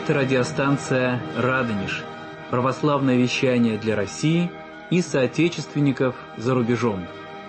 Это радиостанция «Радонеж», православное вещание для России и соотечественников за рубежом.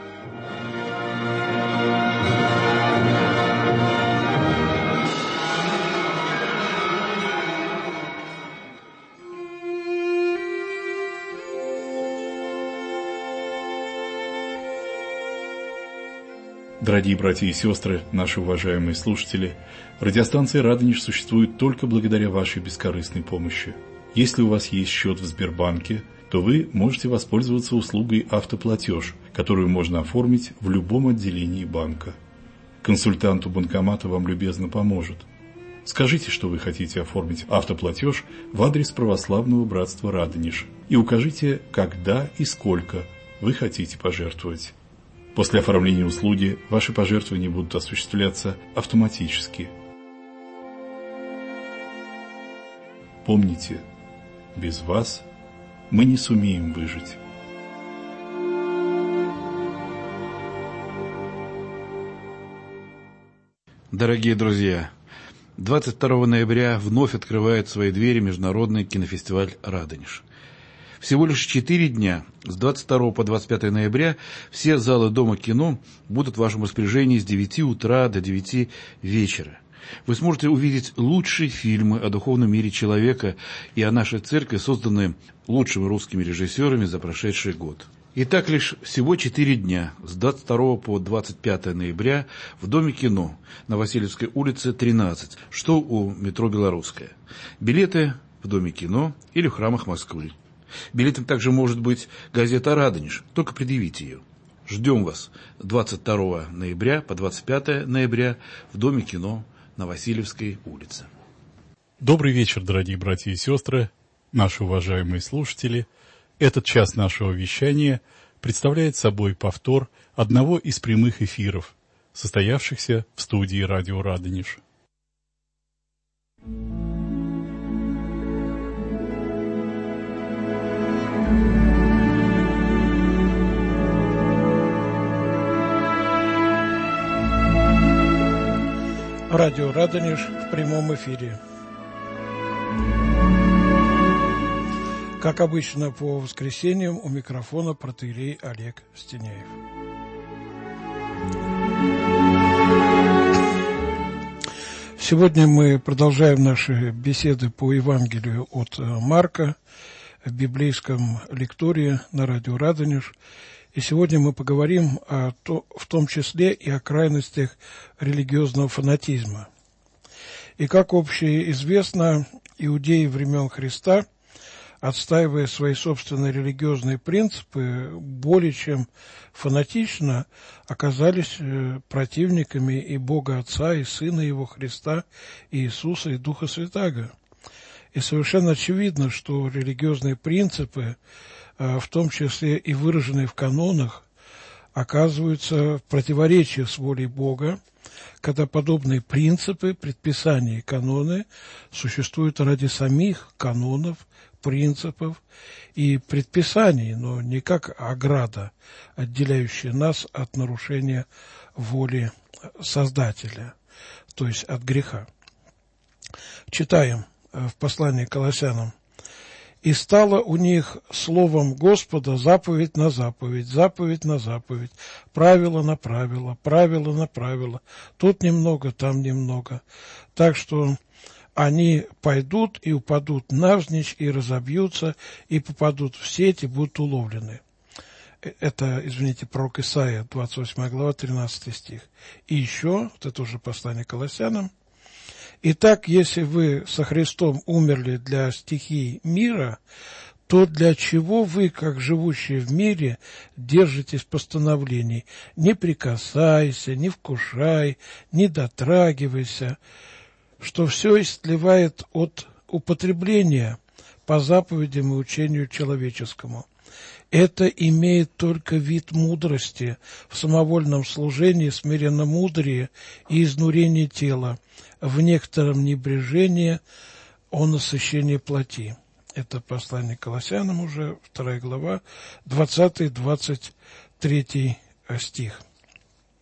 Дорогие братья и сестры, наши уважаемые слушатели, радиостанция «Радонеж» существует только благодаря вашей бескорыстной помощи. Если у вас есть счет в Сбербанке, то вы можете воспользоваться услугой «Автоплатеж», которую можно оформить в любом отделении банка. Консультант у банкомата вам любезно поможет. Скажите, что вы хотите оформить автоплатеж в адрес православного братства «Радонеж» и укажите, когда и сколько вы хотите пожертвовать. После оформления услуги ваши пожертвования будут осуществляться автоматически. Помните, без вас мы не сумеем выжить. Дорогие друзья, 22 ноября вновь открывает свои двери международный кинофестиваль «Радонеж». Всего лишь 4 дня, с 22 по 25 ноября, все залы Дома кино будут в вашем распоряжении с 9 утра до 9 вечера. Вы сможете увидеть лучшие фильмы о духовном мире человека и о нашей церкви, созданные лучшими русскими режиссерами за прошедший год. Итак, лишь всего 4 дня, с 22 по 25 ноября, в Доме кино на Васильевской улице 13, что у метро «Белорусская». Билеты в Доме кино или в храмах Москвы. Билетом также может быть газета «Радонеж», только предъявите ее. Ждем вас 22 ноября по 25 ноября в Доме кино на Васильевской улице. Добрый вечер, дорогие братья и сестры, наши уважаемые слушатели. Этот час нашего вещания представляет собой повтор одного из прямых эфиров, состоявшихся в студии радио «Радонеж». Радио «Радонеж» в прямом эфире. Как обычно, по воскресеньям у микрофона протоиерей Олег Стеняев. Сегодня мы продолжаем наши беседы по Евангелию от Марка в библейском лектории на радио «Радонеж». И сегодня мы поговорим в том числе и о крайностях религиозного фанатизма. И как общеизвестно, иудеи времен Христа, отстаивая свои собственные религиозные принципы, более чем фанатично оказались противниками и Бога Отца, и Сына Его Христа, и Иисуса, и Духа Святаго. И совершенно очевидно, что религиозные принципы, в том числе и выраженные в канонах, оказываются в противоречии с волей Бога, когда подобные принципы, предписания и каноны существуют ради самих канонов, принципов и предписаний, но не как ограда, отделяющая нас от нарушения воли Создателя, то есть от греха. Читаем в послании к Колоссянам. «И стало у них словом Господа заповедь на заповедь, заповедь на заповедь, правило на правило, правило на правило, тут немного, там немного. Так что они пойдут и упадут навзничь, и разобьются, и попадут в сеть, и будут уловлены». Это, пророк Исаия, 28 глава, 13 стих. И еще, вот это уже послание к Колоссянам. «Итак, если вы со Христом умерли для стихий мира, то для чего вы, как живущие в мире, держитесь постановлений? Не прикасайся, не вкушай, не дотрагивайся, что все истлевает от употребления по заповедям и учению человеческому. Это имеет только вид мудрости в самовольном служении, смиренномудрии и изнурении тела, в некотором небрежении о насыщении плоти». Это послание к Колоссянам уже, 2 глава, 20-23 стих.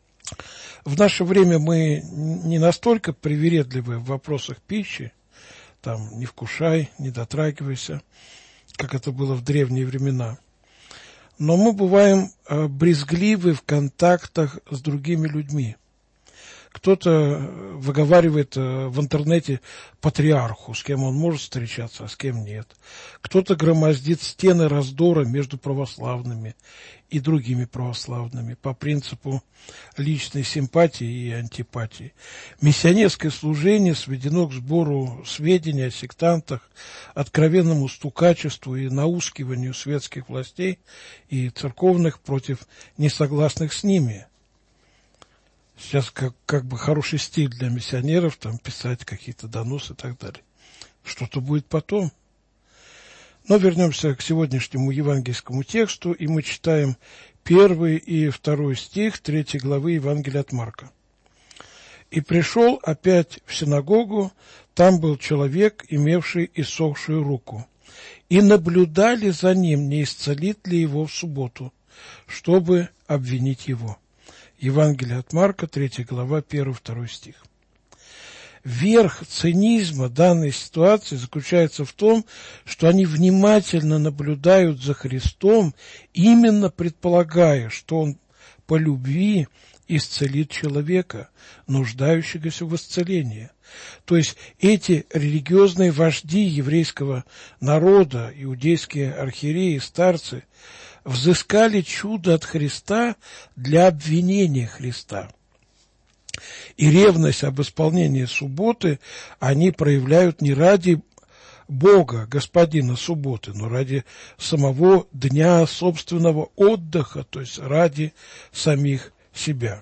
В наше время мы не настолько привередливы в вопросах пищи, там не вкушай, не дотрагивайся, как это было в древние времена. Но мы бываем брезгливы в контактах с другими людьми. Кто-то выговаривает в интернете патриарху, с кем он может встречаться, а с кем нет. Кто-то громоздит стены раздора между православными и другими православными по принципу личной симпатии и антипатии. Миссионерское служение сведено к сбору сведений о сектантах, откровенному стукачеству и наускиванию светских властей и церковных против несогласных с ними. Сейчас как бы хороший стиль для миссионеров, там писать какие-то доносы и так далее. Что-то будет потом. Но вернемся к сегодняшнему евангельскому тексту, и мы читаем 1 и 2 стих 3 главы Евангелия от Марка. «И пришел опять в синагогу, там был человек, имевший иссохшую руку, и наблюдали за ним, не исцелит ли его в субботу, чтобы обвинить его». Евангелие от Марка, 3 глава, 1-2 стих. Верх цинизма данной ситуации заключается в том, что они внимательно наблюдают за Христом, именно предполагая, что Он по любви исцелит человека, нуждающегося в исцелении. То есть эти религиозные вожди еврейского народа, иудейские архиереи и старцы, взыскали чудо от Христа для обвинения Христа. И ревность об исполнении субботы они проявляют не ради Бога, Господина субботы, но ради самого дня собственного отдыха, то есть ради самих себя.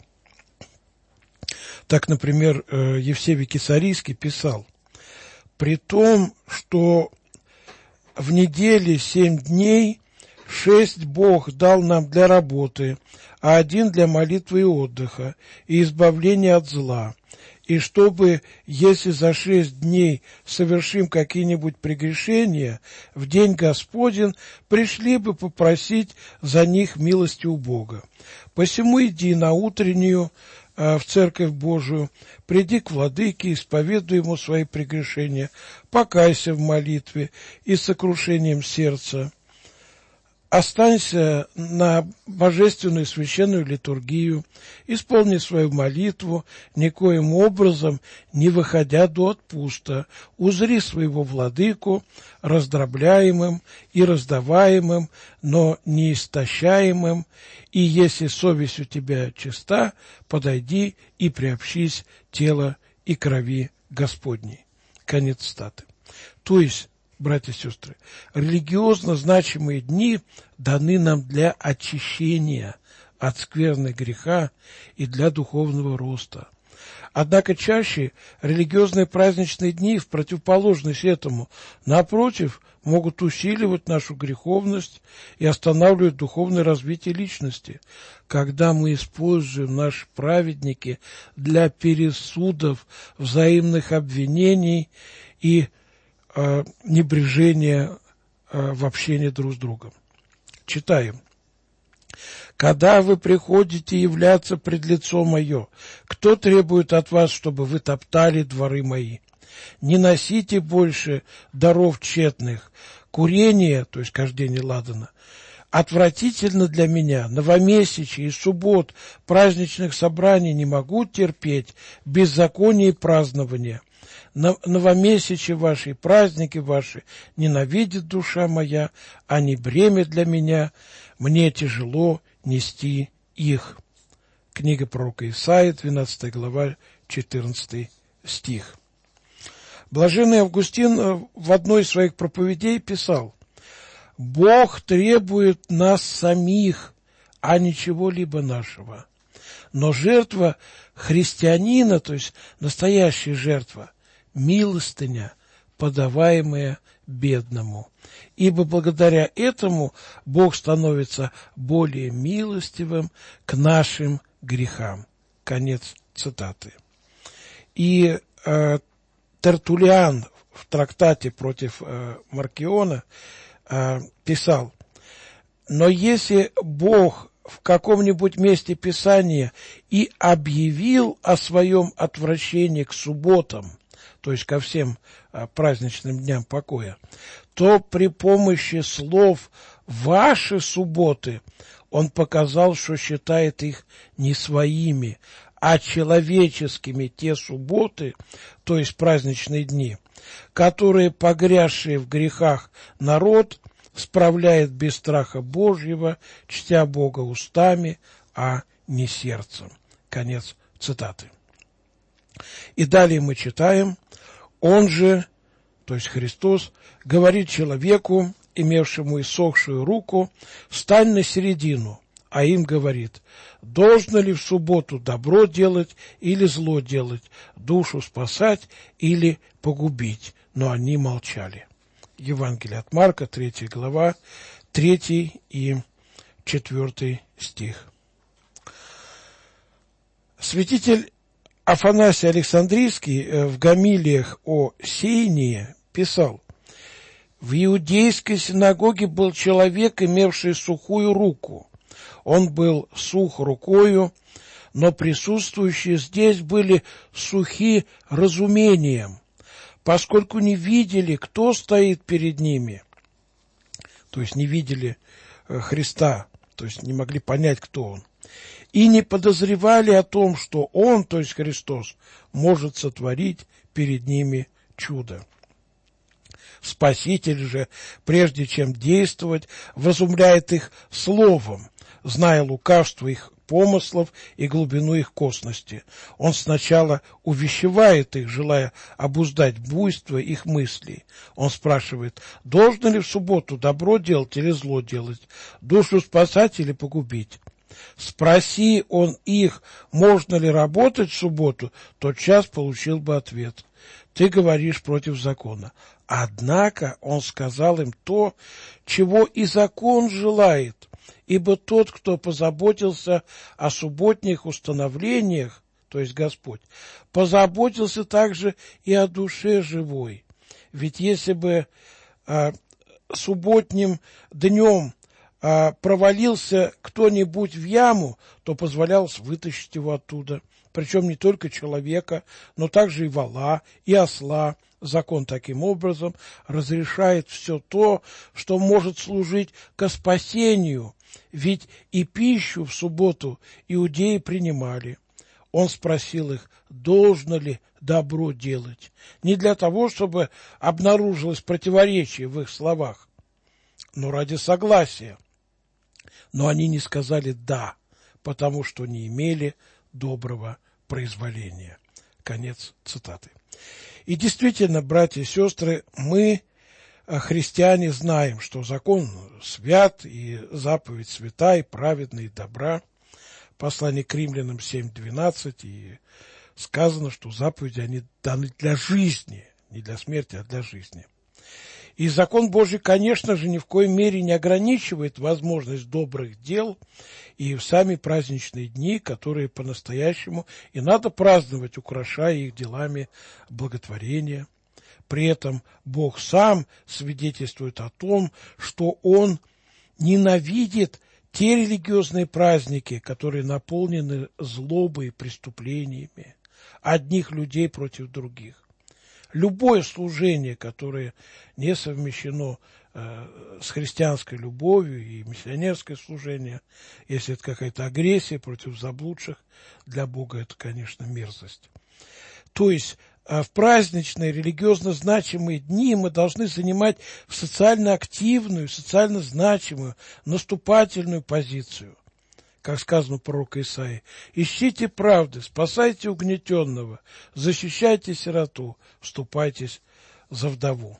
Так, например, Евсевий Кесарийский писал: «При том, что в неделе 7 дней 6 Бог дал нам для работы, а 1 для молитвы и отдыха, и избавления от зла. И чтобы, если за 6 дней совершим какие-нибудь прегрешения, в день Господень пришли бы попросить за них милости у Бога. Посему иди на утреннюю в Церковь Божию, приди к владыке, исповедуй ему свои прегрешения, покайся в молитве и с сокрушением сердца. Останься на божественную священную литургию, исполни свою молитву, никоим образом не выходя до отпуста, узри своего владыку раздробляемым и раздаваемым, но не истощаемым, и если совесть у тебя чиста, подойди и приобщись тела и крови Господней». Конец цитаты. То есть, братья и сестры, религиозно значимые дни даны нам для очищения от скверны греха и для духовного роста. Однако чаще религиозные праздничные дни, в противоположность этому, напротив, могут усиливать нашу греховность и останавливать духовное развитие личности, когда мы используем наши праведники для пересудов, взаимных обвинений и небрежение в общении друг с другом. Читаем. «Когда вы приходите являться пред лицо мое, кто требует от вас, чтобы вы топтали дворы мои? Не носите больше даров тщетных. Курение, то есть кождение ладана, отвратительно для меня. Новомесячий и суббот, праздничных собраний не могу терпеть, беззаконие и празднование. Новомесячие ваши и праздники ваши ненавидит душа моя, они бремя для меня, мне тяжело нести их». Книга пророка Исаии, 12 глава, 14 стих. Блаженный Августин в одной из своих проповедей писал: «Бог требует нас самих, а не чего-либо нашего. Но жертва христианина, то есть настоящая жертва, милостыня, подаваемая бедному. Ибо благодаря этому Бог становится более милостивым к нашим грехам». Конец цитаты. И Тертуллиан в трактате против Маркиона писал: «Но если Бог в каком-нибудь месте Писания и объявил о своем отвращении к субботам, то есть ко всем праздничным дням покоя, то при помощи слов «ваши субботы» он показал, что считает их не своими, а человеческими те субботы, то есть праздничные дни, которые погрязший в грехах народ справляет без страха Божьего, чтя Бога устами, а не сердцем. Конец цитаты. И далее мы читаем: он же, то есть Христос, говорит человеку, имевшему иссохшую руку: «Стань на середину», а им говорит: «Должно ли в субботу добро делать или зло делать, душу спасать или погубить?» Но они молчали. Евангелие от Марка, 3 глава, 3 и 4 стих. Святитель Афанасий Александрийский в гомилиях о сеянии писал: «В иудейской синагоге был человек, имевший сухую руку. Он был сух рукою, но присутствующие здесь были сухи разумением, поскольку не видели, кто стоит перед ними». То есть не видели Христа, то есть не могли понять, кто он. «И не подозревали о том, что он, то есть Христос, может сотворить перед ними чудо. Спаситель же, прежде чем действовать, вразумляет их словом, зная лукавство их помыслов и глубину их косности. Он сначала увещевает их, желая обуздать буйство их мыслей. Он спрашивает: должно ли в субботу добро делать или зло делать, душу спасать или погубить? Спроси он их, можно ли работать в субботу, тотчас получил бы ответ: ты говоришь против закона. Однако он сказал им то, чего и закон желает, ибо тот, кто позаботился о субботних установлениях, то есть Господь, позаботился также и о душе живой. Ведь если бы субботним днем провалился кто-нибудь в яму, то позволялось вытащить его оттуда. Причем не только человека, но также и вола, и осла. Закон таким образом разрешает все то, что может служить ко спасению, ведь и пищу в субботу иудеи принимали. Он спросил их, должно ли добро делать, не для того, чтобы обнаружилось противоречие в их словах, но ради согласия. Но они не сказали «да», потому что не имели доброго произволения. Конец цитаты. И действительно, братья и сестры, мы, христиане, знаем, что закон свят, и заповедь свята, и праведна, и добра. Послание к Римлянам 7:12, и сказано, что заповеди, они даны для жизни, не для смерти, а для жизни. И закон Божий, конечно же, ни в коей мере не ограничивает возможность добрых дел и в сами праздничные дни, которые по-настоящему и надо праздновать, украшая их делами благотворения. При этом Бог сам свидетельствует о том, что Он ненавидит те религиозные праздники, которые наполнены злобой и преступлениями одних людей против других. Любое служение, которое не совмещено с христианской любовью, и миссионерское служение, если это какая-то агрессия против заблудших, для Бога это, конечно, мерзость. То есть в праздничные, религиозно значимые дни мы должны занимать социально активную, социально значимую, наступательную позицию. Как сказано у пророка Исаии: «Ищите правды, спасайте угнетенного, защищайте сироту, вступайтесь за вдову».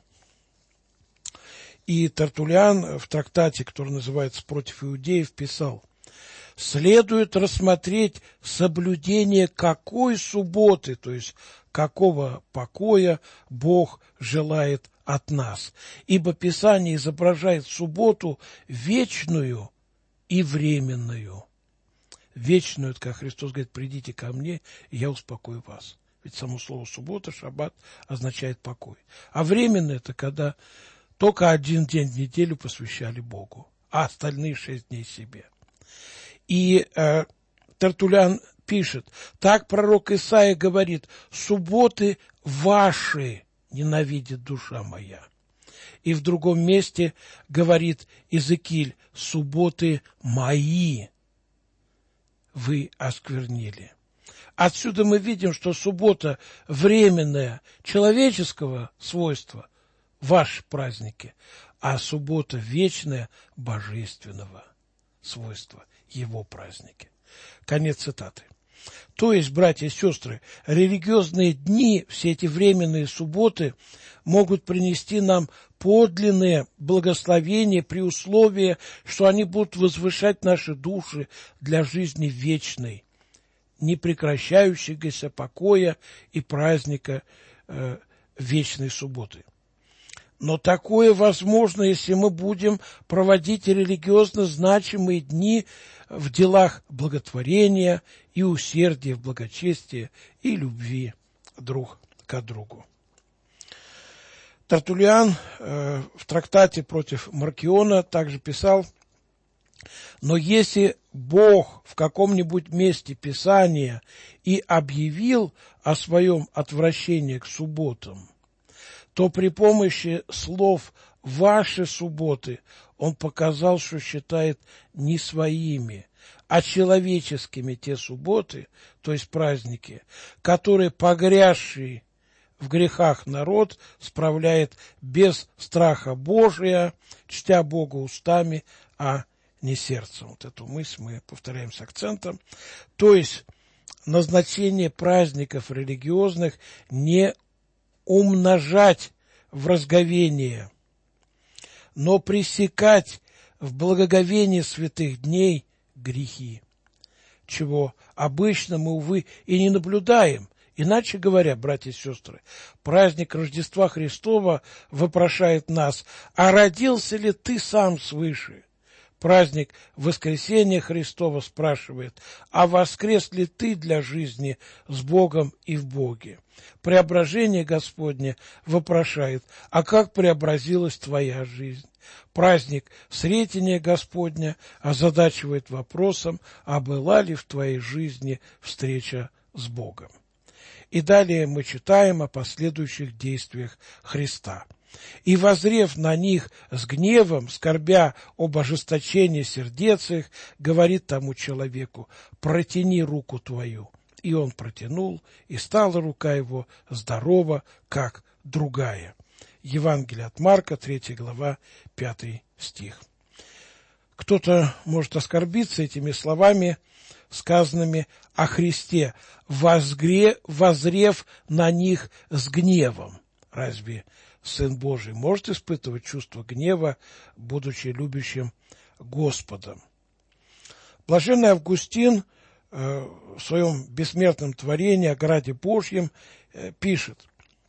И Тертуллиан в трактате, который называется «Против иудеев», писал: «Следует рассмотреть соблюдение какой субботы, то есть какого покоя Бог желает от нас, ибо Писание изображает субботу вечную и временную». Вечную, это как Христос говорит: «Придите ко мне, и я успокою вас». Ведь само слово суббота, шаббат, означает покой. А временно это когда только один день в неделю посвящали Богу, а остальные 6 дней себе. И Тертуллиан пишет, так пророк Исаия говорит, субботы ваши ненавидит душа моя. И в другом месте говорит Иезекииль, субботы мои вы осквернили. Отсюда мы видим, что суббота временная, человеческого свойства, ваши праздники, а суббота вечная, божественного свойства, его праздники. Конец цитаты. То есть, братья и сестры, религиозные дни, все эти временные субботы, могут принести нам подлинное благословение при условии, что они будут возвышать наши души для жизни вечной, непрекращающегося покоя и праздника вечной субботы. Но такое возможно, если мы будем проводить религиозно значимые дни в делах благотворения и усердия в благочестии и любви друг к другу. Тертуллиан в трактате против Маркиона также писал, но если Бог в каком-нибудь месте Писания и объявил о своем отвращении к субботам, то при помощи слов «ваши субботы» он показал, что считает не своими, а человеческими те субботы, то есть праздники, которые погрязший в грехах народ справляет без страха Божия, чтя Бога устами, а не сердцем. Вот эту мысль мы повторяем с акцентом. То есть назначение праздников религиозных не умножать в разговение, но пресекать в благоговении святых дней грехи, чего обычно мы, увы, и не наблюдаем. Иначе говоря, братья и сестры, праздник Рождества Христова вопрошает нас, а родился ли ты сам свыше? Праздник Воскресения Христова спрашивает, а воскрес ли ты для жизни с Богом и в Боге? Преображение Господне вопрошает, а как преобразилась твоя жизнь? Праздник Сретения Господня озадачивает вопросом, а была ли в твоей жизни встреча с Богом? И далее мы читаем о последующих действиях Христа. «И, воззрев на них с гневом, скорбя об ожесточении сердец их, говорит тому человеку, протяни руку твою. И он протянул, и стала рука его здорова, как другая». Евангелие от Марка, 3 глава, 5 стих. Кто-то может оскорбиться этими словами, сказанными о Христе, воззрев на них с гневом. Разве Сын Божий может испытывать чувство гнева, будучи любящим Господом? Блаженный Августин в своем бессмертном творении о граде Божьем пишет: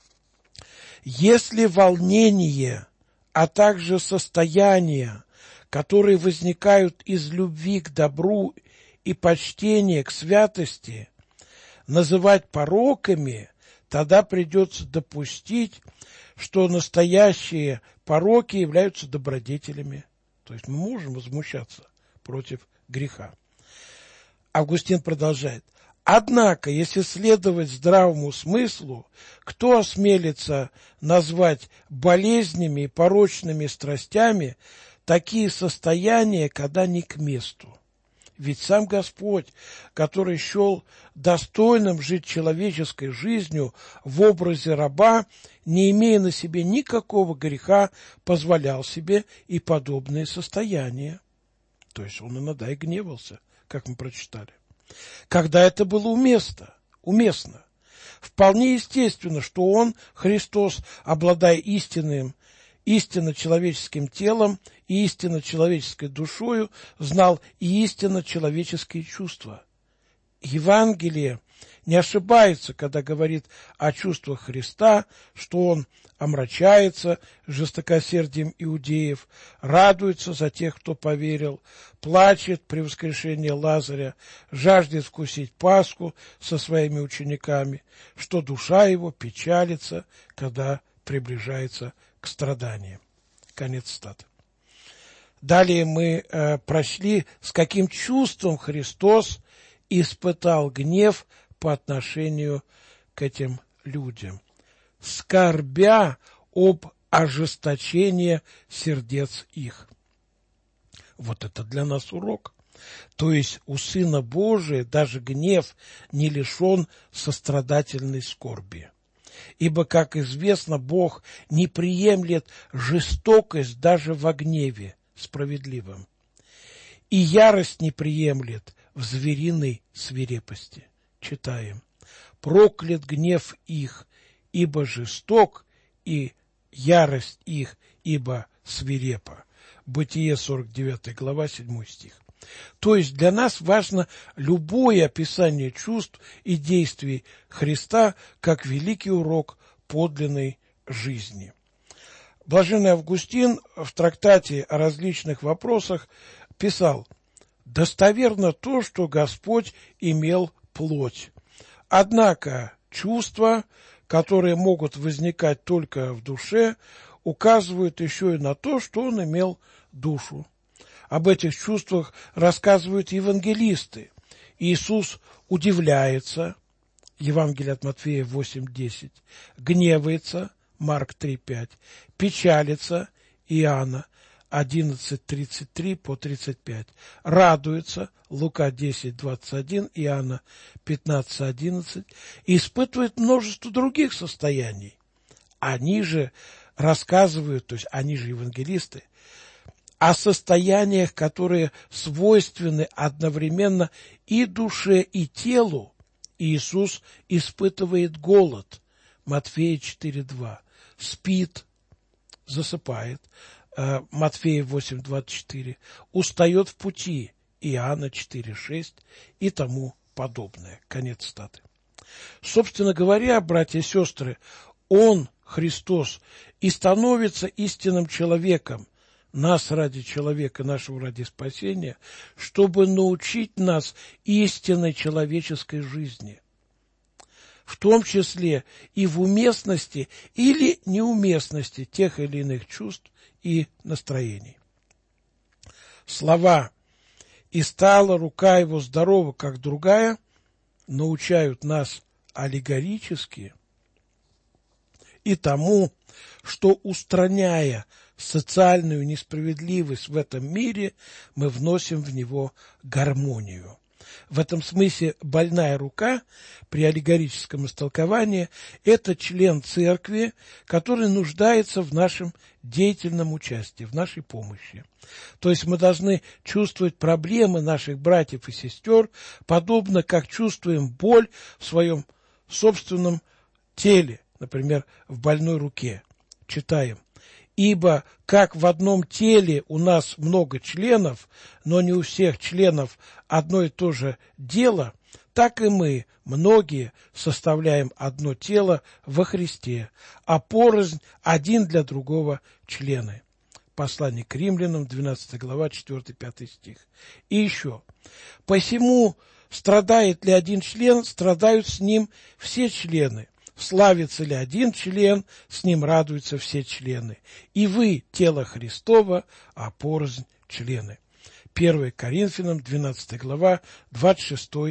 «Если волнение, а также состояния, которые возникают из любви к добру и почтения к святости, называть пороками, тогда придется допустить, что настоящие пороки являются добродетелями». То есть мы можем возмущаться против греха. Августин продолжает. «Однако, если следовать здравому смыслу, кто осмелится назвать болезнями и порочными страстями такие состояния, когда не к месту? Ведь сам Господь, который счел достойным жить человеческой жизнью в образе раба, не имея на себе никакого греха, позволял себе и подобные состояния». То есть он иногда и гневался, как мы прочитали. Когда это было уместно. Вполне естественно, что он, Христос, обладая истинно человеческим телом и истинно человеческой душою, знал и истинно человеческие чувства. Евангелие не ошибается, когда говорит о чувствах Христа, что он омрачается жестокосердием иудеев, радуется за тех, кто поверил, плачет при воскрешении Лазаря, жаждет вкусить Пасху со своими учениками, что душа его печалится, когда приближается к страданиям. Конец цитаты. Далее мы прочли, с каким чувством Христос испытал гнев по отношению к этим людям, скорбя об ожесточении сердец их. Вот это для нас урок. То есть у Сына Божия даже гнев не лишен сострадательной скорби. Ибо, как известно, Бог не приемлет жестокость даже во гневе справедливом, и ярость не приемлет в звериной свирепости. Читаем: «Проклят гнев их, ибо жесток, и ярость их, ибо свирепа». Бытие 49 глава 7 стих. То есть для нас важно любое описание чувств и действий Христа как великий урок подлинной жизни. Блаженный Августин в трактате о различных вопросах писал: «Достоверно то, что Господь имел плоть. Однако чувства, которые могут возникать только в душе, указывают еще и на то, что Он имел душу. Об этих чувствах рассказывают евангелисты. Иисус удивляется, Евангелие от Матфея 8:10, гневается, Марк 3:5, печалится, Иоанна 11:33 по 35, радуется, Лука 10:21, Иоанна 15:11, испытывает множество других состояний. Они же рассказывают, то есть они же евангелисты, о состояниях, которые свойственны одновременно и душе, и телу. Иисус испытывает голод, Матфея 4:2, спит, засыпает, Матфея 8:24, устает в пути, Иоанна 4:6 и тому подобное. Конец цитаты. Собственно говоря, братья и сестры, Он, Христос, и становится истинным человеком, нас ради человека, нашего ради спасения, чтобы научить нас истинной человеческой жизни, в том числе и в уместности или неуместности тех или иных чувств и настроений. Слова «и стала рука его здорова, как другая» научают нас аллегорически и тому, что, устраняя социальную несправедливость в этом мире, мы вносим в него гармонию. В этом смысле больная рука при аллегорическом истолковании – это член церкви, который нуждается в нашем деятельном участии, в нашей помощи. То есть мы должны чувствовать проблемы наших братьев и сестер, подобно как чувствуем боль в своем собственном теле, например, в больной руке. Читаем: «Ибо как в одном теле у нас много членов, но не у всех членов одно и то же дело, так и мы, многие, составляем одно тело во Христе, а порознь один для другого члены». Послание к Римлянам, 12 глава, 4-5 стих. И еще: «Посему страдает ли один член, страдают с ним все члены. Славится ли один член, с ним радуются все члены. И вы – тело Христово, а порознь члены». 1 Коринфянам, 12 глава, 26-27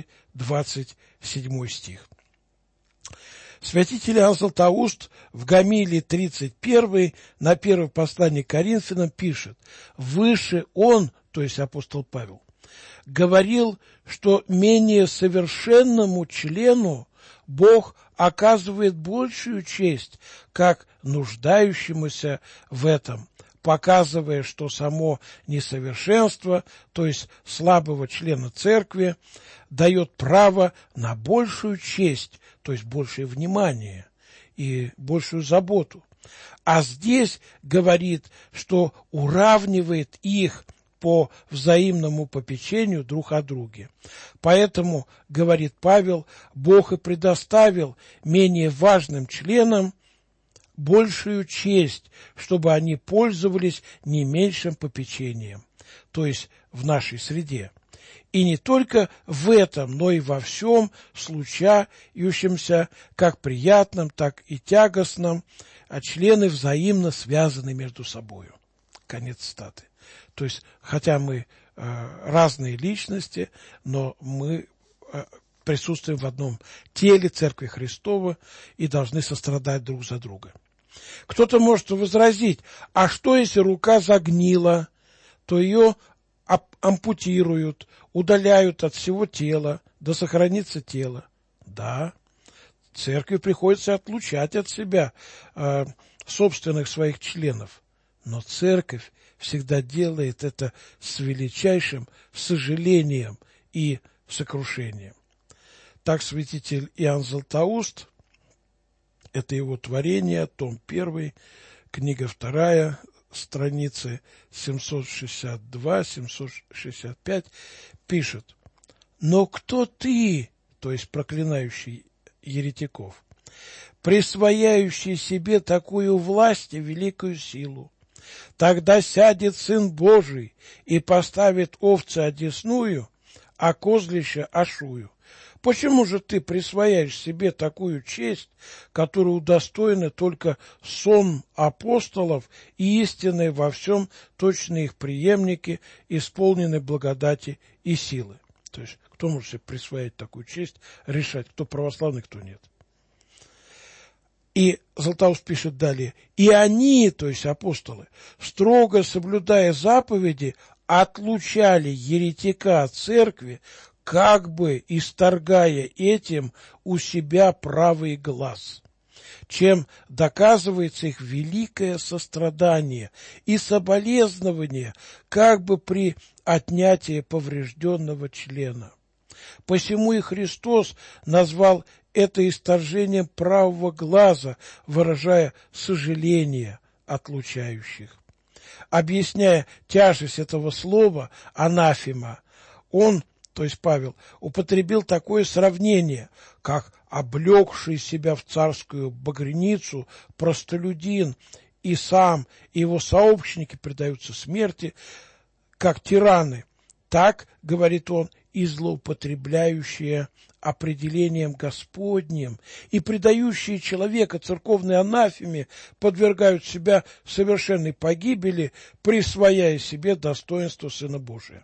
стих. Святитель Иоанн Златоуст в гомилии 31 на первое послание к Коринфянам пишет: «Выше он, то есть апостол Павел, говорил, что менее совершенному члену Бог оказывает большую честь, как нуждающемуся в этом, показывая, что само несовершенство, то есть слабого члена церкви, дает право на большую честь, то есть большее внимание и большую заботу. А здесь говорит, что уравнивает их по взаимному попечению друг о друге. Поэтому, говорит Павел, Бог и предоставил менее важным членам большую честь, чтобы они пользовались не меньшим попечением, то есть в нашей среде. И не только в этом, но и во всем случающемся, как приятном, так и тягостном, а члены взаимно связаны между собою. Конец цитаты. То есть, хотя мы разные личности, но мы присутствуем в одном теле Церкви Христова и должны сострадать друг за друга. Кто-то может возразить, а что если рука загнила, то ее ампутируют, удаляют от всего тела, да сохранится тело. Да, церкви приходится отлучать от себя собственных своих членов, но церковь всегда делает это с величайшим сожалением и сокрушением. Так святитель Иоанн Златоуст, это его творение, том 1, книга 2, страницы 762-765, пишет: «Но кто ты, то есть проклинающий еретиков, присвояющий себе такую власть и великую силу? Тогда сядет Сын Божий и поставит овцы одесную, а козлища ошую. Почему же ты присвояешь себе такую честь, которую удостоены только сон апостолов и истинные во всем точные их преемники, исполненные благодати и силы?» То есть, кто может себе присвоять такую честь, решать, кто православный, кто нет. И Златоуст пишет далее: «И они, то есть апостолы, строго соблюдая заповеди, отлучали еретика от церкви, как бы исторгая этим у себя правый глаз, чем доказывается их великое сострадание и соболезнование, как бы при отнятии поврежденного члена. Посему и Христос назвал это исторжением правого глаза, выражая сожаление отлучающих. Объясняя тяжесть этого слова анафема, он, то есть Павел, употребил такое сравнение, как облегший себя в царскую багряницу простолюдин и сам, и его сообщники предаются смерти, как тираны. Так, говорит он, и злоупотребляющие определением Господним и предающие человека церковной анафеме подвергают себя совершенной погибели, присвояя себе достоинство Сына Божия.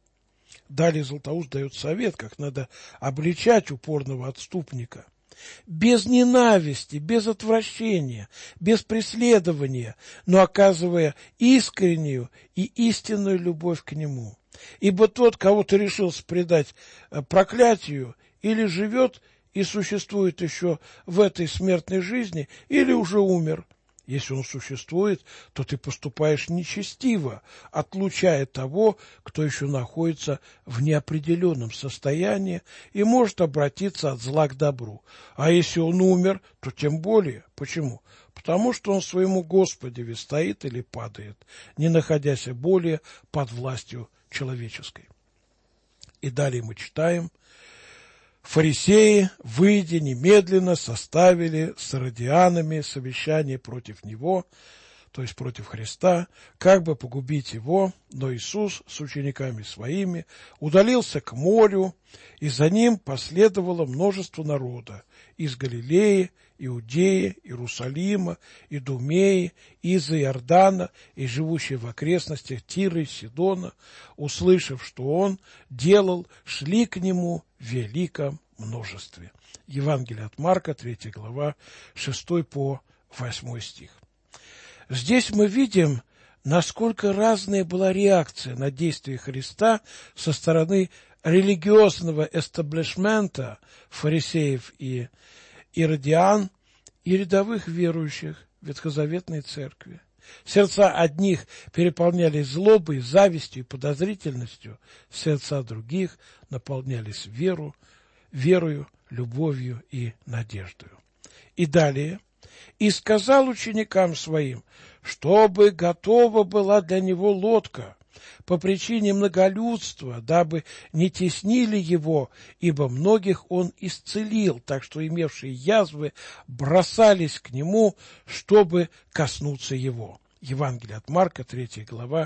Далее Златоуст дает совет, как надо обличать упорного отступника. Без ненависти, без отвращения, без преследования, но оказывая искреннюю и истинную любовь к нему. Ибо тот, кого ты решился предать проклятию, или живет и существует еще в этой смертной жизни, или уже умер. Если он существует, то ты поступаешь нечестиво, отлучая того, кто еще находится в неопределенном состоянии и может обратиться от зла к добру. А если он умер, то тем более. Почему? Потому что он своему Господеве стоит или падает, не находясь более под властью человеческой. И далее мы читаем: «Фарисеи, выйдя немедленно, составили с иродианами совещание против него», то есть против Христа, как бы погубить его, но Иисус с учениками своими удалился к морю, и за ним последовало множество народа из Галилеи, Иудеи, Иерусалима, Идумеи, из Иордана и живущие в окрестностях Тира и Сидона, услышав, что он делал, шли к нему в великом множестве». Евангелие от Марка, 3 глава, 6 по 8 стих. Здесь мы видим, насколько разная была реакция на действия Христа со стороны религиозного эстаблишмента фарисеев и иродиан и рядовых верующих ветхозаветной церкви. Сердца одних переполнялись злобой, завистью и подозрительностью, сердца других наполнялись верою, любовью и надеждою. И далее: «И сказал ученикам своим, чтобы готова была для него лодка по причине многолюдства, дабы не теснили его, ибо многих он исцелил, так что имевшие язвы бросались к нему, чтобы коснуться его». Евангелие от Марка, 3 глава,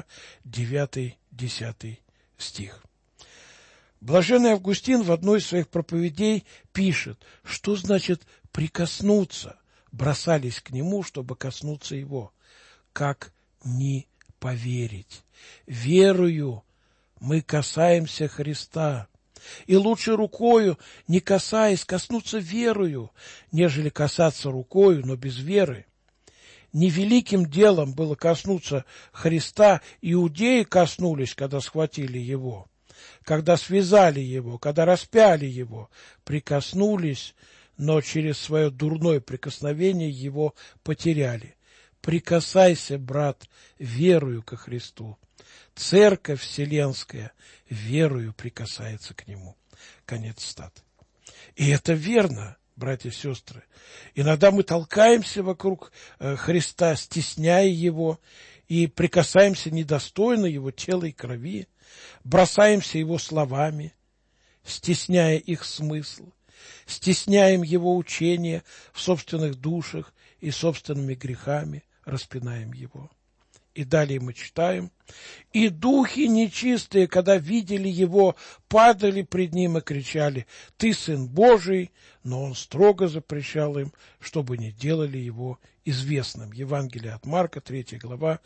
9-10 стих. Блаженный Августин в одной из своих проповедей пишет, что значит «прикоснуться». Бросались к нему, чтобы коснуться его. Как не поверить? Верою мы касаемся Христа. И лучше рукою, не касаясь, коснуться верою, нежели касаться рукою, но без веры. Невеликим делом было коснуться Христа, иудеи коснулись, когда схватили его, когда связали его, когда распяли его, прикоснулись, но через свое дурное прикосновение его потеряли. Прикасайся, брат, верою ко Христу. Церковь вселенская верою прикасается к Нему. Конец цитаты. И это верно, братья и сестры. Иногда мы толкаемся вокруг Христа, стесняя Его, и прикасаемся недостойно Его тела и крови, бросаемся Его словами, стесняя их смысл, стесняем Его учения в собственных душах и собственными грехами, распинаем Его. И далее мы читаем: «И духи нечистые, когда видели Его, падали пред Ним и кричали: Ты Сын Божий, но Он строго запрещал им, чтобы не делали Его известным». Евангелие от Марка, 3 глава,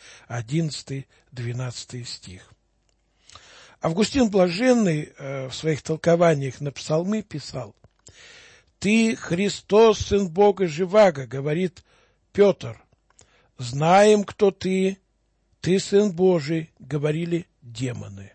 11-12 стих. Августин Блаженный в своих толкованиях на псалмы писал: «Ты, Христос, Сын Бога живаго, говорит Петр, знаем, кто ты Сын Божий, говорили демоны».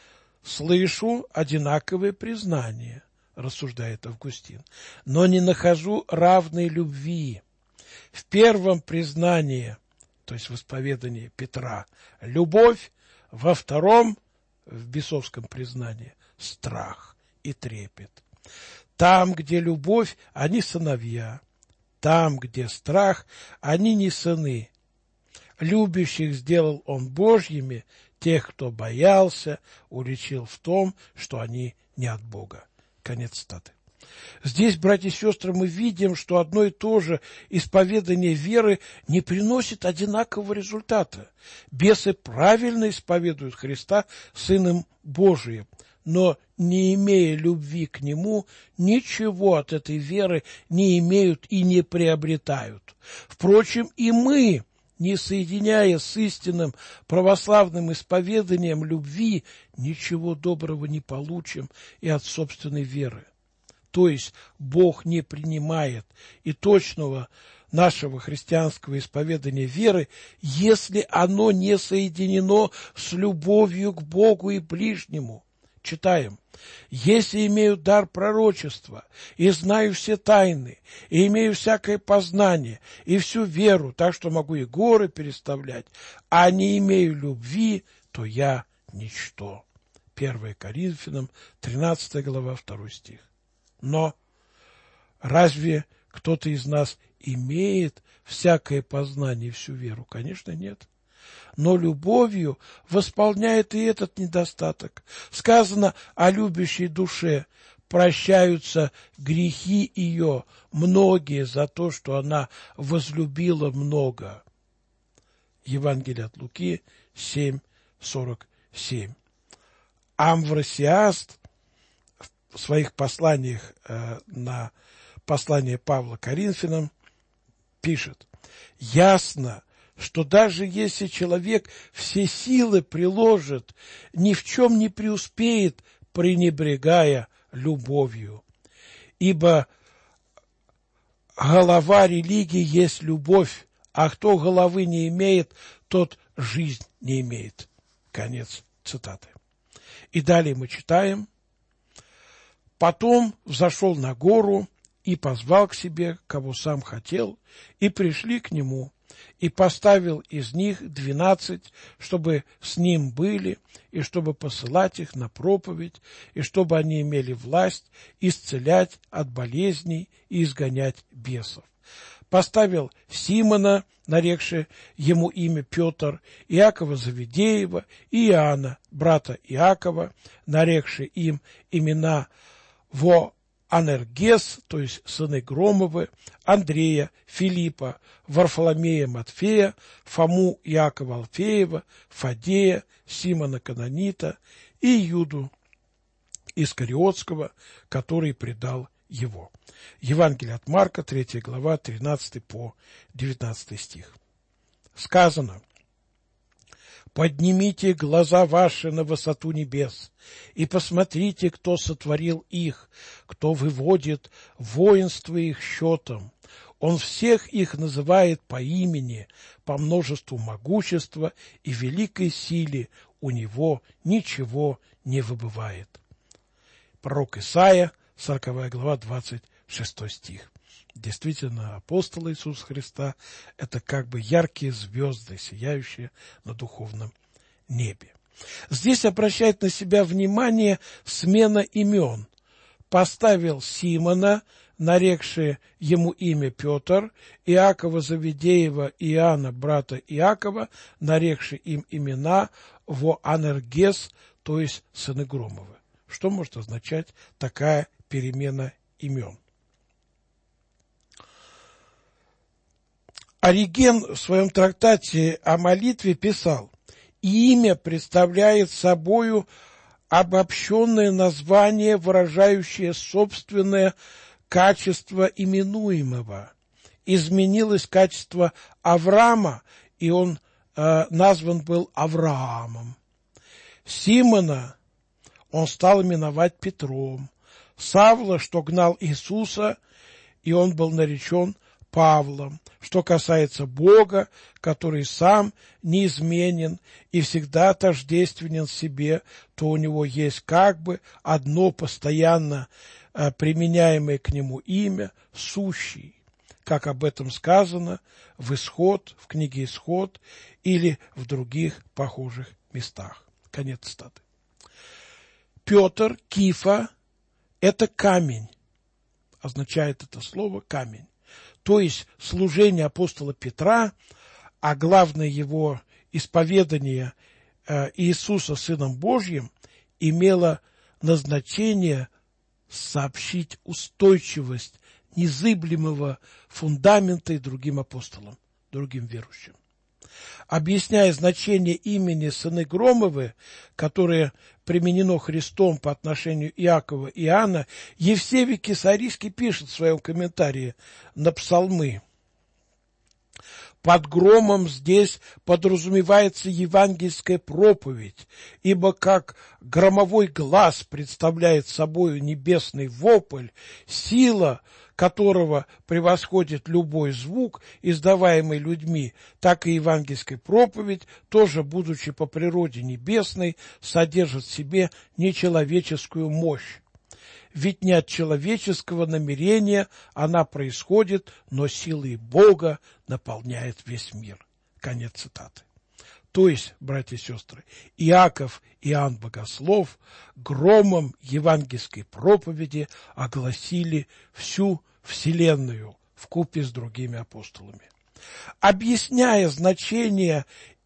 Слышу одинаковые признания, рассуждает Августин, но не нахожу равной любви. В первом признании, то есть в исповедании Петра, любовь, во втором, в бесовском признании, страх и трепет. Там, где любовь, они сыновья, там, где страх, они не сыны. Любящих сделал Он Божьими, тех, кто боялся, уличил в том, что они не от Бога. Конец цитаты. Здесь, братья и сестры, мы видим, что одно и то же исповедание веры не приносит одинакового результата. Бесы правильно исповедуют Христа Сыном Божиим, но, не имея любви к Нему, ничего от этой веры не имеют и не приобретают. Впрочем, и мы, не соединяя с истинным православным исповеданием любви, ничего доброго не получим и от собственной веры. То есть Бог не принимает и точного нашего христианского исповедания веры, если оно не соединено с любовью к Богу и ближнему. Читаем: «Если имею дар пророчества, и знаю все тайны, и имею всякое познание, и всю веру, так что могу и горы переставлять, а не имею любви, то я ничто». 1 Коринфянам, 13 глава, 2 стих. Но разве кто-то из нас имеет всякое познание и всю веру? Конечно, нет. Но любовью восполняет и этот недостаток. Сказано о любящей душе: прощаются грехи ее, многие, за то, что она возлюбила много. Евангелие от Луки 7:47. Амвросиаст в своих посланиях на послание Павла Коринфянам пишет: «Ясно, что даже если человек все силы приложит, ни в чем не преуспеет, пренебрегая любовью. Ибо голова религии есть любовь, а кто головы не имеет, тот жизнь не имеет». Конец цитаты. И далее мы читаем: «Потом взошел на гору и позвал к себе, кого сам хотел, и пришли к нему, и поставил из них 12, чтобы с ним были, и чтобы посылать их на проповедь, и чтобы они имели власть исцелять от болезней и изгонять бесов. Поставил Симона, нарекши ему имя Петр, Иакова Завидеева и Иоанна, брата Иакова, нарекши им имена Воанергес, то есть сыны Громовы, Андрея, Филиппа, Варфоломея Матфея, Фому Иакова Алфеева, Фадея, Симона Канонита и Иуду Искариотского, который предал его». Евангелие от Марка, 3 глава, 13 по 19 стих. Сказано: Поднимите глаза ваши на высоту небес и посмотрите, кто сотворил их, кто выводит воинство их счетом. Он всех их называет по имени, по множеству могущества и великой силе, у него ничего не выбывает. Пророк Исаия, 40 глава, 26 стих. Действительно, апостолы Иисуса Христа – это как бы яркие звезды, сияющие на духовном небе. Здесь обращает на себя внимание смена имен. Поставил Симона, нарекший ему имя Петр, Иакова Завидеева и Иоанна, брата Иакова, нарекший им имена Воанергес, то есть сыны Громовы. Что может означать такая перемена имен? Ориген в своем трактате о молитве писал: «Имя представляет собою обобщенное название, выражающее собственное качество именуемого. Изменилось качество Авраама, и он назван был Авраамом. Симона он стал именовать Петром. Савла, что гнал Иисуса, и он был наречен Павлом. Что касается Бога, который сам неизменен и всегда тождественен себе, то у него есть как бы одно постоянно применяемое к нему имя – сущий, как об этом сказано в книге Исход или в других похожих местах. Конец цитаты. Петр, Кифа – это камень, означает это слово камень. То есть служение апостола Петра, а главное его исповедание Иисуса Сыном Божьим, имело назначение сообщить устойчивость незыблемого фундамента и другим апостолам, другим верующим. Объясняя значение имени сыны Громовы, которое применено Христом по отношению Иакова и Иоанна, Евсевий Кесарийский пишет в своем комментарии на Псалмы: «Под громом здесь подразумевается евангельская проповедь, ибо как громовой глас представляет собою небесный вопль, сила которого превосходит любой звук, издаваемый людьми, так и евангельская проповедь, тоже, будучи по природе небесной, содержит в себе нечеловеческую мощь. Ведь не от человеческого намерения она происходит, но силой Бога наполняет весь мир». Конец цитаты. То есть, братья и сестры, Иаков и Иоанн Богослов громом евангельской проповеди огласили всю вселенную вкупе с другими апостолами. Объясняя значение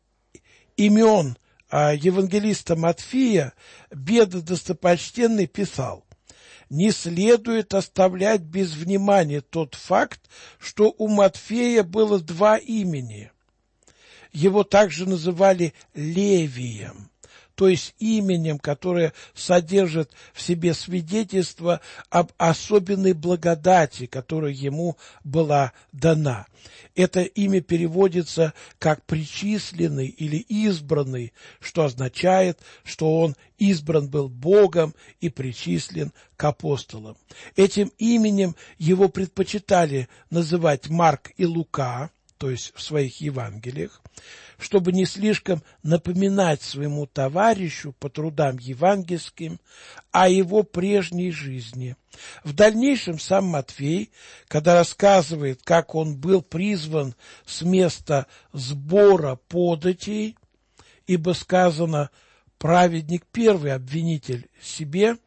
имен евангелиста Матфея, Беда Достопочтенный писал: «Не следует оставлять без внимания тот факт, что у Матфея было два имени. Его также называли Левием, то есть именем, которое содержит в себе свидетельство об особенной благодати, которая ему была дана. Это имя переводится как «причисленный» или «избранный», что означает, что он избран был Богом и причислен к апостолам. Этим именем его предпочитали называть Марк и Лука, то есть в своих Евангелиях, чтобы не слишком напоминать своему товарищу по трудам евангельским о его прежней жизни. В дальнейшем сам Матфей, когда рассказывает, как он был призван с места сбора податей, ибо сказано «праведник первый обвинитель себе»,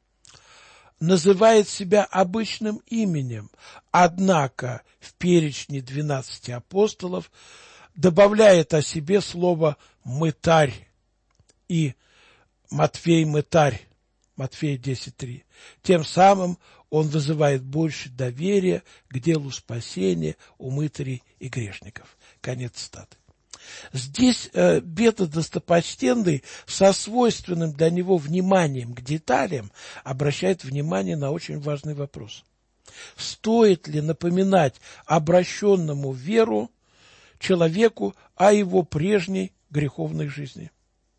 называет себя обычным именем, однако в перечне 12 апостолов добавляет о себе слово «мытарь» и «Матфей-мытарь», Матфея 10:3. Тем самым он вызывает больше доверия к делу спасения у мытарей и грешников. Конец цитаты. Здесь Беда Достопочтенный со свойственным для него вниманием к деталям обращает внимание на очень важный вопрос. Стоит ли напоминать обращенному в веру человеку о его прежней греховной жизни.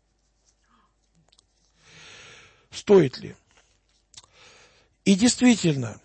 Стоит ли? И действительно,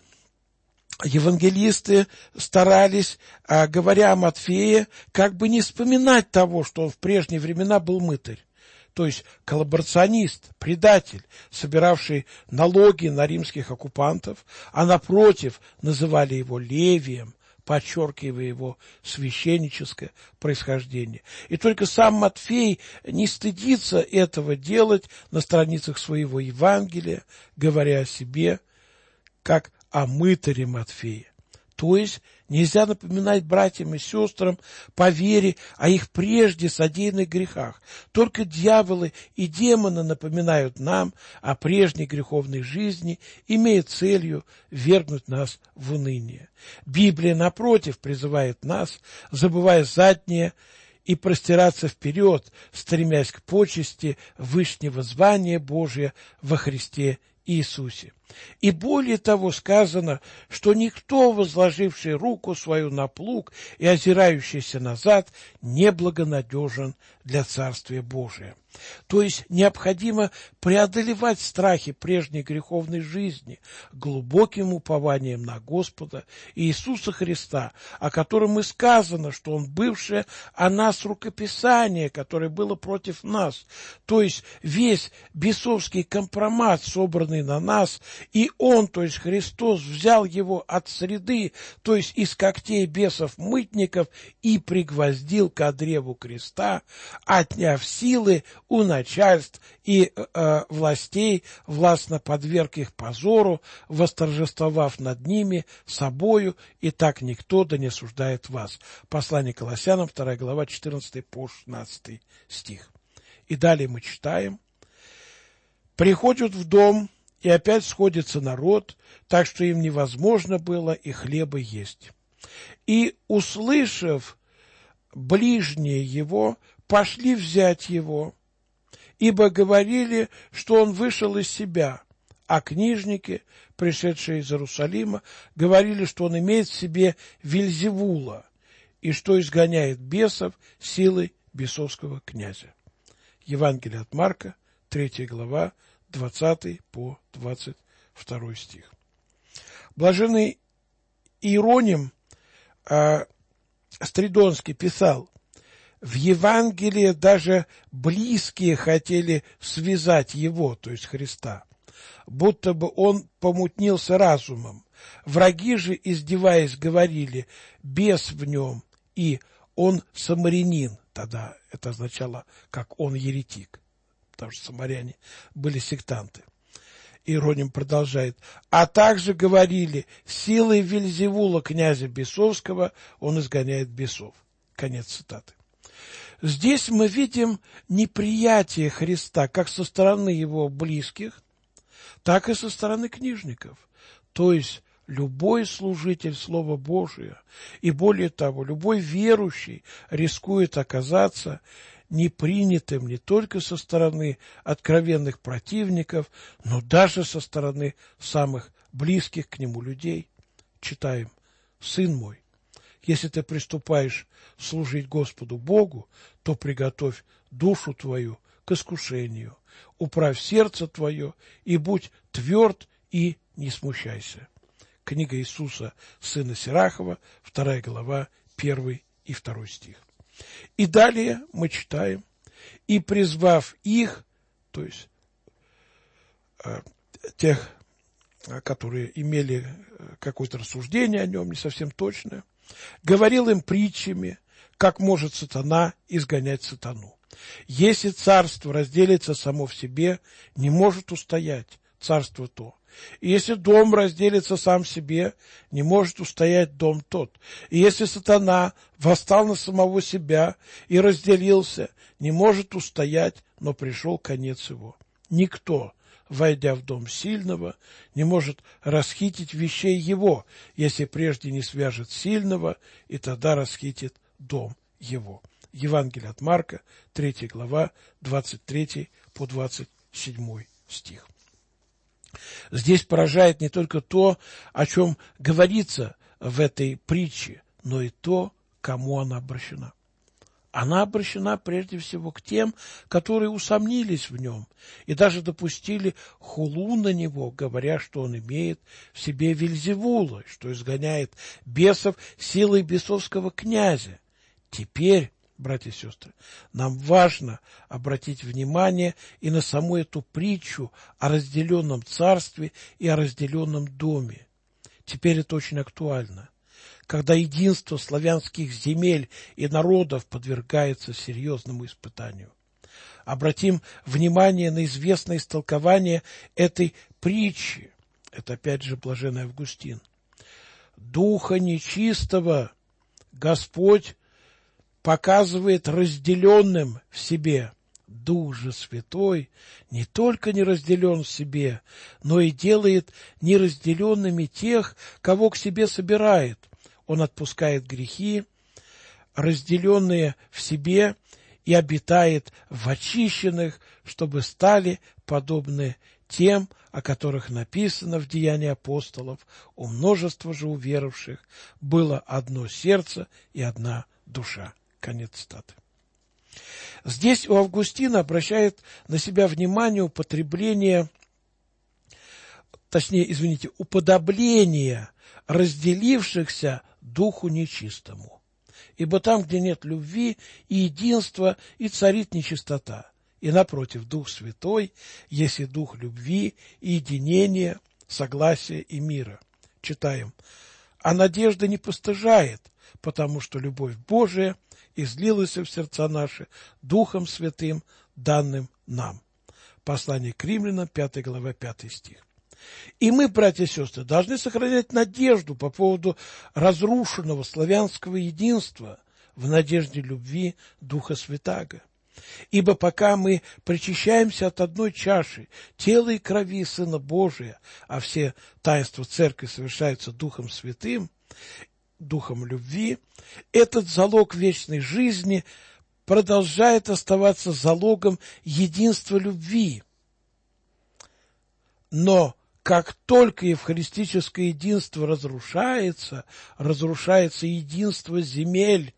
евангелисты старались, говоря о Матфее, как бы не вспоминать того, что он в прежние времена был мытарь, то есть коллаборационист, предатель, собиравший налоги на римских оккупантов, а напротив называли его Левием, подчеркивая его священническое происхождение. И только сам Матфей не стыдится этого делать на страницах своего Евангелия, говоря о себе как о мытаре Матфея. То есть нельзя напоминать братьям и сестрам по вере о их прежде содеянных грехах. Только дьяволы и демоны напоминают нам о прежней греховной жизни, имея целью ввергнуть нас в уныние. Библия, напротив, призывает нас, забывая заднее, и простираться вперед, стремясь к почести вышнего звания Божия во Христе Иисусе. И более того сказано, что никто, возложивший руку свою на плуг и озирающийся назад, не благонадежен для Царствия Божия. То есть необходимо преодолевать страхи прежней греховной жизни глубоким упованием на Господа Иисуса Христа, о котором и сказано, что Он бывшее о нас рукописание, которое было против нас. То есть весь бесовский компромат, собранный на нас, и Он, то есть Христос, взял его от среды, то есть из когтей бесов-мытников, и пригвоздил ко древу креста, отняв силы у начальств и властей, властно подверг их позору, восторжествовав над ними собою, и так никто да не осуждает вас. Послание Колоссянам, 2 глава, 14 по 16 стих. И далее мы читаем. «Приходят в дом, и опять сходится народ, так что им невозможно было и хлеба есть. И, услышав ближние его, пошли взять его, ибо говорили, что он вышел из себя, а книжники, пришедшие из Иерусалима, говорили, что он имеет в себе Вельзевула, и что изгоняет бесов силой бесовского князя». Евангелие от Марка, 3 глава, 20 по 22 стих. Блаженный Иероним Стридонский писал: в Евангелии даже близкие хотели связать его, то есть Христа, будто бы он помутнился разумом. Враги же, издеваясь, говорили: бес в нем, и он самарянин. Тогда это означало, как он еретик, потому что самаряне были сектанты. Иероним продолжает: а также говорили, силой Вельзевула, князя бесовского, он изгоняет бесов. Конец цитаты. Здесь мы видим неприятие Христа как со стороны его близких, так и со стороны книжников. То есть любой служитель Слова Божия, и более того, любой верующий рискует оказаться непринятым не только со стороны откровенных противников, но даже со стороны самых близких к нему людей. Читаем: «Сын мой, если ты приступаешь служить Господу Богу, то приготовь душу твою к искушению, управь сердце твое и будь тверд и не смущайся». Книга Иисуса, сына Сирахова, 2 глава, 1 и 2 стих. И далее мы читаем: «И призвав их», то есть тех, которые имели какое-то рассуждение о нем, не совсем точное, говорил им притчами, как может сатана изгонять сатану. Если царство разделится само в себе, не может устоять царство то. И если дом разделится сам в себе, не может устоять дом тот. И если сатана восстал на самого себя и разделился, не может устоять, но пришел конец его. Никто, войдя в дом сильного, не может расхитить вещей его, если прежде не свяжет сильного, и тогда расхитит дом его». Евангелие от Марка, 3 глава, 23 по 27 стих. Здесь поражает не только то, о чем говорится в этой притче, но и то, кому она обращена. Она обращена прежде всего к тем, которые усомнились в нем и даже допустили хулу на него, говоря, что он имеет в себе Вельзевула, что изгоняет бесов силой бесовского князя. Теперь, братья и сестры, нам важно обратить внимание и на саму эту притчу о разделенном царстве и о разделенном доме. Теперь это очень актуально, когда единство славянских земель и народов подвергается серьезному испытанию. Обратим внимание на известное истолкование этой притчи. Это опять же блаженный Августин. Духа нечистого Господь показывает разделенным в себе. Дух же Святой не только не разделен в себе, но и делает неразделенными тех, кого к себе собирает. Он отпускает грехи, разделенные в себе, и обитает в очищенных, чтобы стали подобны тем, о которых написано в Деянии апостолов: у множества же уверовавших было одно сердце и одна душа. Конец цитаты. Здесь у Августина обращает на себя внимание уподобление разделившихся духу нечистому. Ибо там, где нет любви и единства, и царит нечистота. И напротив, Дух Святой есть и дух любви, и единения, согласия и мира. Читаем. А надежда не постыжает, потому что любовь Божия излилась в сердца наши Духом Святым, данным нам. Послание к Римлянам, 5 глава, 5 стих. И мы, братья и сестры, должны сохранять надежду по поводу разрушенного славянского единства в надежде любви Духа Святаго. Ибо пока мы причащаемся от одной чаши тела и крови Сына Божия, а все таинства Церкви совершаются Духом Святым, Духом любви, этот залог вечной жизни продолжает оставаться залогом единства любви. Но как только евхаристическое единство разрушается единство земель,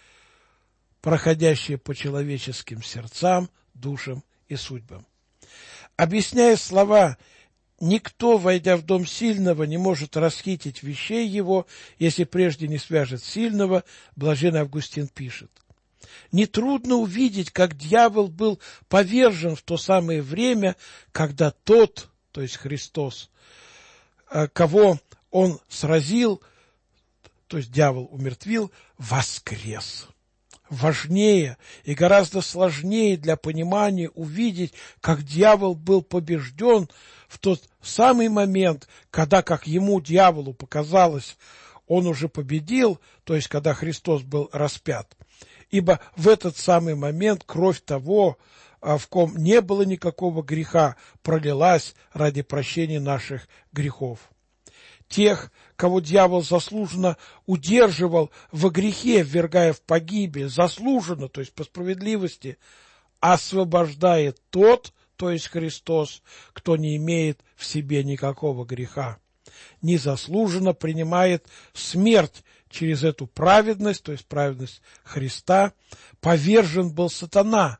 проходящее по человеческим сердцам, душам и судьбам. Объясняя слова «никто, войдя в дом сильного, не может расхитить вещей его, если прежде не свяжет сильного», блаженный Августин пишет: нетрудно увидеть, как дьявол был повержен в то самое время, когда тот, то есть Христос, кого он сразил, то есть дьявол умертвил, воскрес. Важнее и гораздо сложнее для понимания увидеть, как дьявол был побежден в тот самый момент, когда, как ему, дьяволу, показалось, он уже победил, то есть когда Христос был распят. Ибо в этот самый момент кровь того, в ком не было никакого греха, пролилась ради прощения наших грехов. Тех, кого дьявол заслуженно удерживал во грехе, ввергая в погибель, заслуженно, то есть по справедливости, освобождает тот, то есть Христос, кто не имеет в себе никакого греха. Незаслуженно принимает смерть через эту праведность, то есть праведность Христа. Повержен был сатана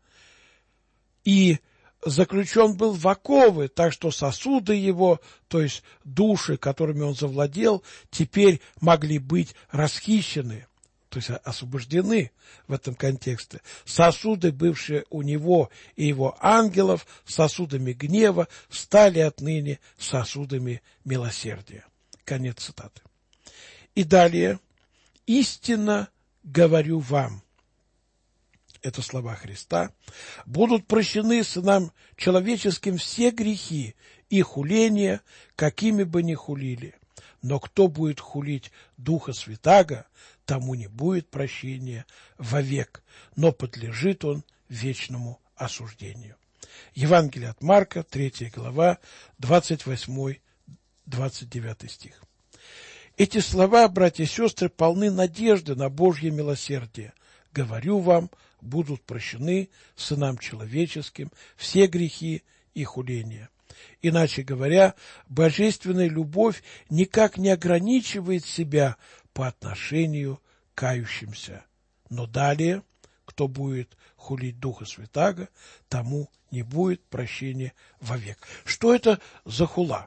и заключен был в оковы, так что сосуды его, то есть души, которыми он завладел, теперь могли быть расхищены, то есть освобождены в этом контексте. Сосуды, бывшие у него и его ангелов, сосудами гнева, стали отныне сосудами милосердия. Конец цитаты. И далее. «Истинно говорю вам», это слова Христа, «будут прощены сынам человеческим все грехи и хуления, какими бы ни хулили. Но кто будет хулить Духа Святаго, тому не будет прощения вовек, но подлежит он вечному осуждению». Евангелие от Марка, 3 глава, 28-29 стих. Эти слова, братья и сестры, полны надежды на Божье милосердие. «Говорю вам, будут прощены сынам человеческим все грехи и хуления». Иначе говоря, божественная любовь никак не ограничивает себя по отношению к кающимся. Но далее, кто будет хулить Духа Святаго, тому не будет прощения вовек. Что это за хула?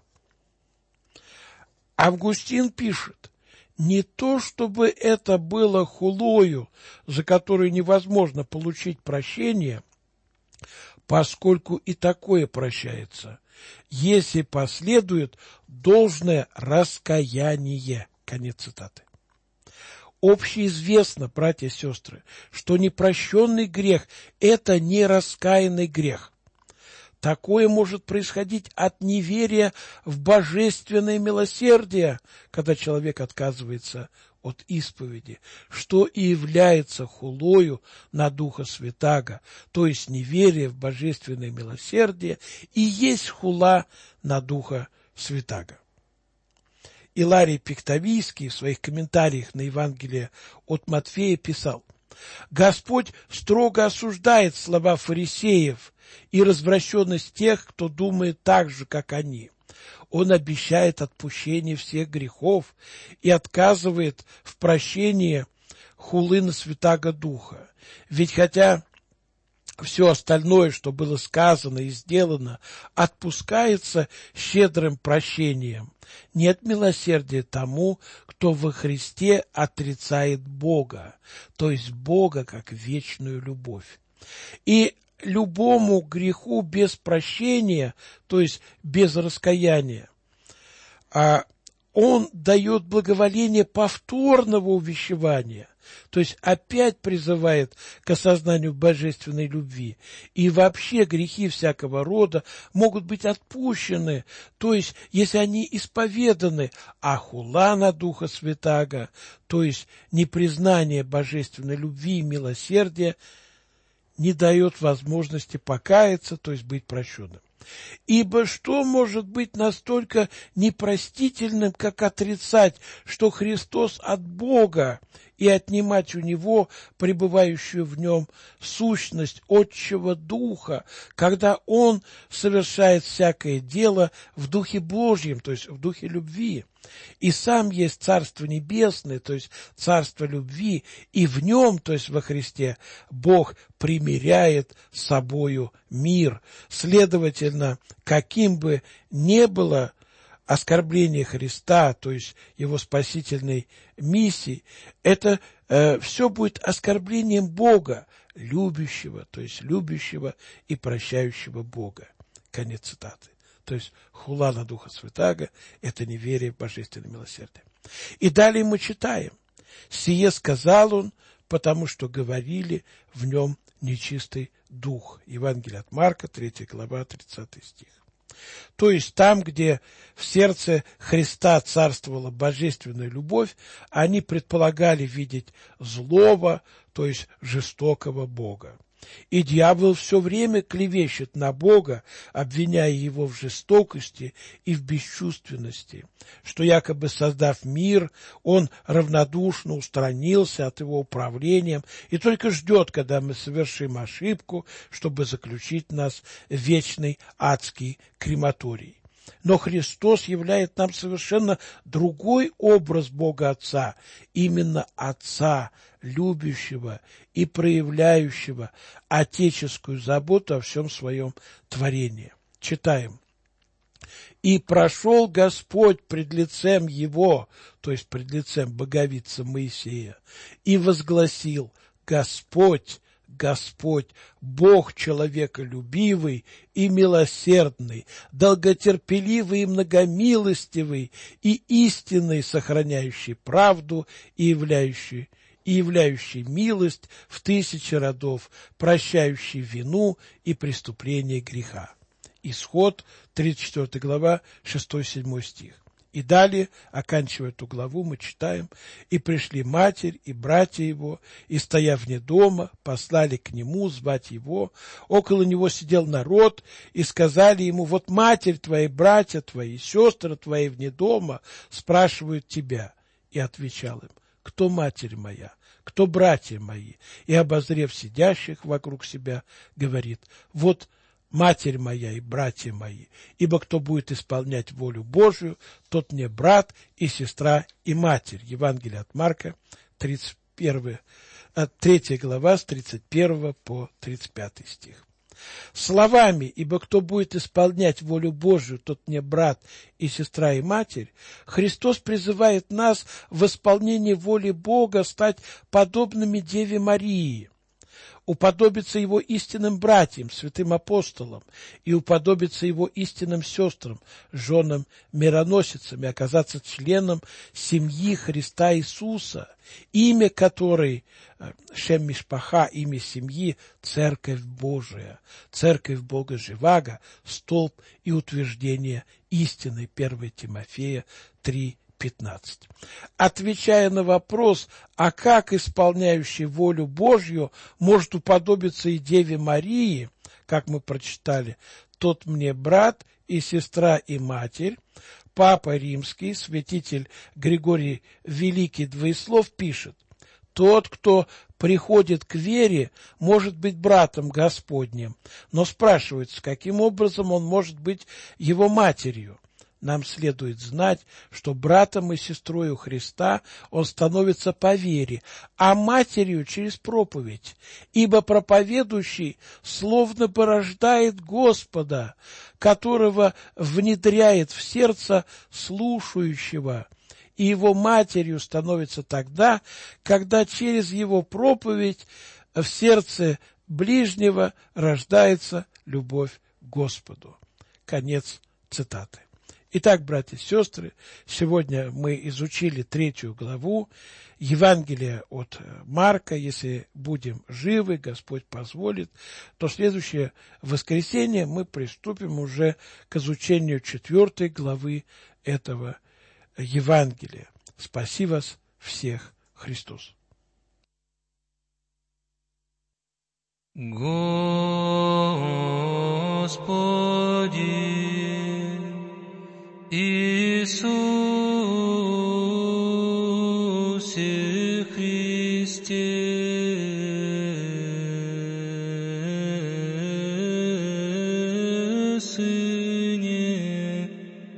Августин пишет: не то, чтобы это было хулою, за которую невозможно получить прощение, поскольку и такое прощается, если последует должное раскаяние. Конец цитаты. Общеизвестно, братья и сестры, что непрощенный грех – это не раскаянный грех. Такое может происходить от неверия в божественное милосердие, когда человек отказывается от исповеди, что и является хулою на Духа Святаго, то есть неверие в божественное милосердие и есть хула на Духа Святаго. Иларий Пектавийский в своих комментариях на Евангелие от Матфея писал: «Господь строго осуждает слова фарисеев и развращенность тех, кто думает так же, как они. Он обещает отпущение всех грехов и отказывает в прощении хулы на Святаго Духа. Ведь хотя все остальное, что было сказано и сделано, отпускается щедрым прощением, нет милосердия тому, кто во Христе отрицает Бога, то есть Бога как вечную любовь. И любому греху без прощения, то есть без раскаяния, он дает благоволение повторного увещевания, то есть опять призывает к осознанию божественной любви. И вообще грехи всякого рода могут быть отпущены, то есть если они исповеданы, а хула на Духа Святаго, то есть непризнание божественной любви и милосердия, не дает возможности покаяться, то есть быть прощенным. Ибо что может быть настолько непростительным, как отрицать, что Христос от Бога, и отнимать у Него пребывающую в Нем сущность Отчего Духа, когда Он совершает всякое дело в Духе Божьем, то есть в Духе любви, и Сам есть Царство Небесное, то есть Царство любви, и в Нем, то есть во Христе, Бог примиряет с собою мир. Следовательно, каким бы ни было оскорбление Христа, то есть Его спасительной миссии, это все будет оскорблением Бога, любящего, то есть любящего и прощающего Бога. Конец цитаты. То есть хула на Духа Святаго – это неверие в божественное милосердие. И далее мы читаем: «Сие сказал он, потому что говорили в нем нечистый дух». Евангелие от Марка, 3 глава, 30 стих. То есть там, где в сердце Христа царствовала божественная любовь, они предполагали видеть злого, то есть жестокого Бога. И дьявол все время клевещет на Бога, обвиняя Его в жестокости и в бесчувственности, что якобы создав мир, Он равнодушно устранился от Его управления и только ждет, когда мы совершим ошибку, чтобы заключить нас в вечный адский крематорий. Но Христос являет нам совершенно другой образ Бога Отца, именно Отца, любящего и проявляющего отеческую заботу о всем своем творении. Читаем. «И прошел Господь пред лицем Его», то есть пред лицем Боговицы Моисея, «и возгласил: Господь, Господь, Бог человеколюбивый и милосердный, долготерпеливый и многомилостивый и истинный, сохраняющий правду и являющий милость в 1000 родов, прощающий вину и преступление греха». Исход, 34 глава, 6-7 стих. И далее, оканчивая эту главу, мы читаем: «И пришли матерь и братья его, и, стоя вне дома, послали к нему звать его. Около него сидел народ, и сказали ему: вот матерь твоя, братья твои, сестры твои вне дома спрашивают тебя». И отвечал им: кто матерь моя, кто братья мои? И, обозрев сидящих вокруг себя, говорит: вот матерь моя и братья мои, ибо кто будет исполнять волю Божию, тот мне брат и сестра и матерь. Евангелие от Марка, 31 3 глава с 31 по 35 стих. Словами: «Ибо кто будет исполнять волю Божию, тот мне брат и сестра и матерь», Христос призывает нас в исполнении воли Бога стать подобными Деве Марии, уподобиться Его истинным братьям, святым апостолам, и уподобиться Его истинным сестрам, женам-мироносицам, и оказаться членом семьи Христа Иисуса, имя которой, Шем Мишпаха, имя семьи, Церковь Божия, Церковь Бога Живаго, столб и утверждение истины, 1 Тимофея 3:15. Отвечая на вопрос, а как исполняющий волю Божью может уподобиться и Деве Марии, как мы прочитали, тот мне брат и сестра и матерь, Папа Римский, святитель Григорий Великий Двоеслов пишет: тот, кто приходит к вере, может быть братом Господним, но спрашивается, каким образом он может быть его матерью. Нам следует знать, что братом и сестрой у Христа он становится по вере, а матерью через проповедь, ибо проповедующий словно бы рождает Господа, которого внедряет в сердце слушающего, и его матерью становится тогда, когда через его проповедь в сердце ближнего рождается любовь к Господу. Конец цитаты. Итак, братья и сестры, сегодня мы изучили 3 главу Евангелия от Марка. Если будем живы, Господь позволит, то в следующее воскресенье мы приступим уже к изучению 4 главы этого Евангелия. Спаси вас всех, Христос. Господи Иисусе Христе, Сыне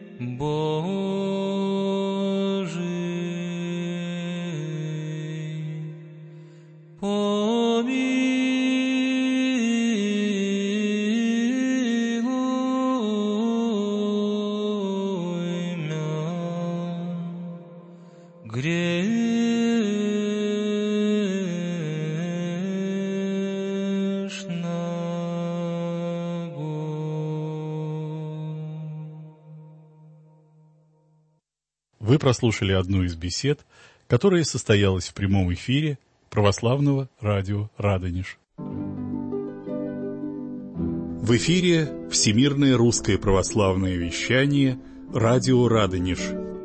Божий, помилуй Вы прослушали одну из бесед, которая состоялась в прямом эфире православного радио «Радонеж». В эфире Всемирное русское православное вещание «Радио Радонеж».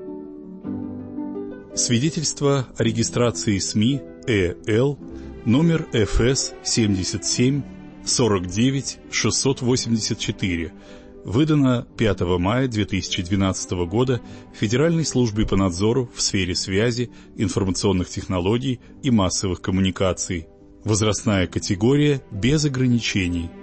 Свидетельство о регистрации СМИ ЭЛ номер ФС 77 49 684, выдано 5 мая 2012 года Федеральной службой по надзору в сфере связи, информационных технологий и массовых коммуникаций. Возрастная категория без ограничений.